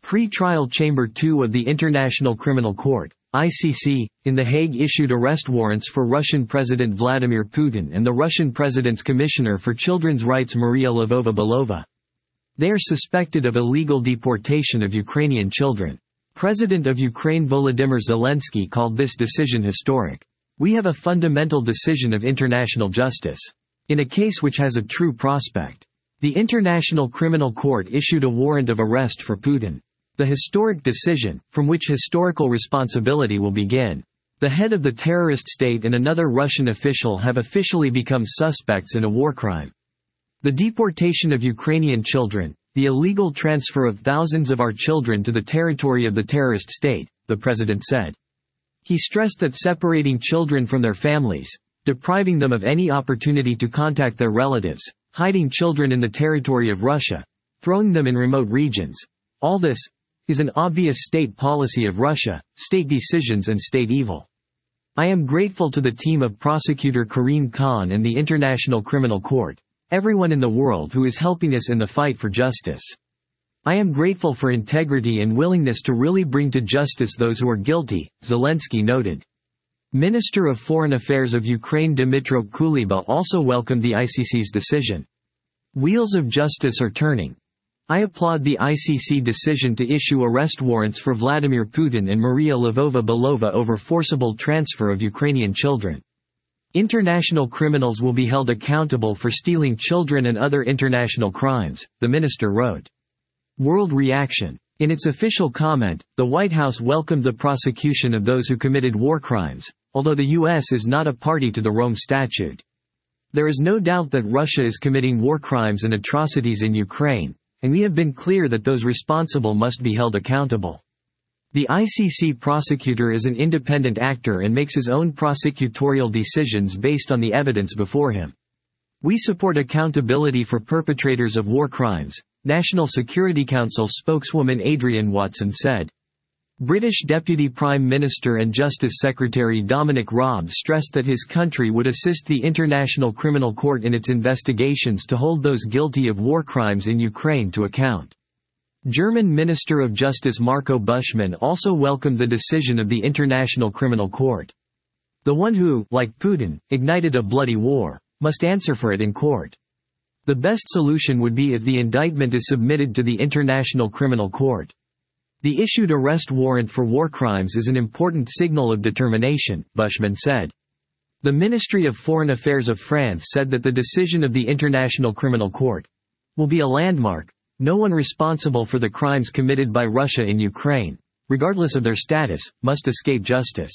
Pre-trial Chamber 2 of the International Criminal Court, ICC, in The Hague issued arrest warrants for Russian President Vladimir Putin and the Russian President's Commissioner for Children's Rights Maria Lvova-Belova. They are suspected of illegal deportation of Ukrainian children. President of Ukraine Volodymyr Zelensky called this decision historic. "We have a fundamental decision of international justice. In a case which has a true prospect." The International Criminal Court issued a warrant of arrest for Putin. The historic decision, from which historical responsibility will begin. The head of the terrorist state and another Russian official have officially become suspects in a war crime. The deportation of Ukrainian children, the illegal transfer of thousands of our children to the territory of the terrorist state, the president said. He stressed that separating children from their families, depriving them of any opportunity to contact their relatives, hiding children in the territory of Russia, throwing them in remote regions, all this is an obvious state policy of Russia, state decisions and state evil. I am grateful to the team of Prosecutor Karim Khan and the International Criminal Court, everyone in the world who is helping us in the fight for justice. I am grateful for integrity and willingness to really bring to justice those who are guilty, Zelensky noted. Minister of Foreign Affairs of Ukraine Dmytro Kuleba also welcomed the ICC's decision. Wheels of justice are turning. I applaud the ICC decision to issue arrest warrants for Vladimir Putin and Maria Lvova-Belova over forcible transfer of Ukrainian children. International criminals will be held accountable for stealing children and other international crimes, the minister wrote. World reaction. In its official comment, the White House welcomed the prosecution of those who committed war crimes, although the U.S. is not a party to the Rome Statute. There is no doubt that Russia is committing war crimes and atrocities in Ukraine, and we have been clear that those responsible must be held accountable. The ICC prosecutor is an independent actor and makes his own prosecutorial decisions based on the evidence before him. We support accountability for perpetrators of war crimes, National Security Council spokeswoman Adrienne Watson said. British Deputy Prime Minister and Justice Secretary Dominic Raab stressed that his country would assist the International Criminal Court in its investigations to hold those guilty of war crimes in Ukraine to account. German Minister of Justice Marco Buschmann also welcomed the decision of the International Criminal Court. The one who, like Putin, ignited a bloody war, must answer for it in court. The best solution would be if the indictment is submitted to the International Criminal Court. The issued arrest warrant for war crimes is an important signal of determination, Buschmann said. The Ministry of Foreign Affairs of France said that the decision of the International Criminal Court will be a landmark. No one responsible for the crimes committed by Russia in Ukraine, regardless of their status, must escape justice.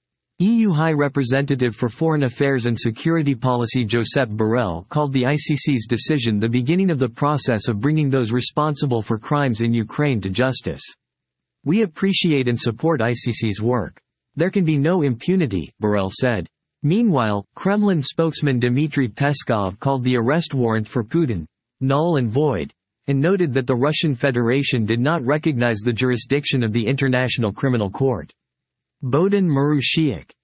EU High Representative for Foreign Affairs and Security Policy Josep Borrell called the ICC's decision the beginning of the process of bringing those responsible for crimes in Ukraine to justice. We appreciate and support ICC's work. There can be no impunity, Borrell said. Meanwhile, Kremlin spokesman Dmitry Peskov called the arrest warrant for Putin null and void, and noted that the Russian Federation did not recognize the jurisdiction of the International Criminal Court. Bohdan Marushiuk,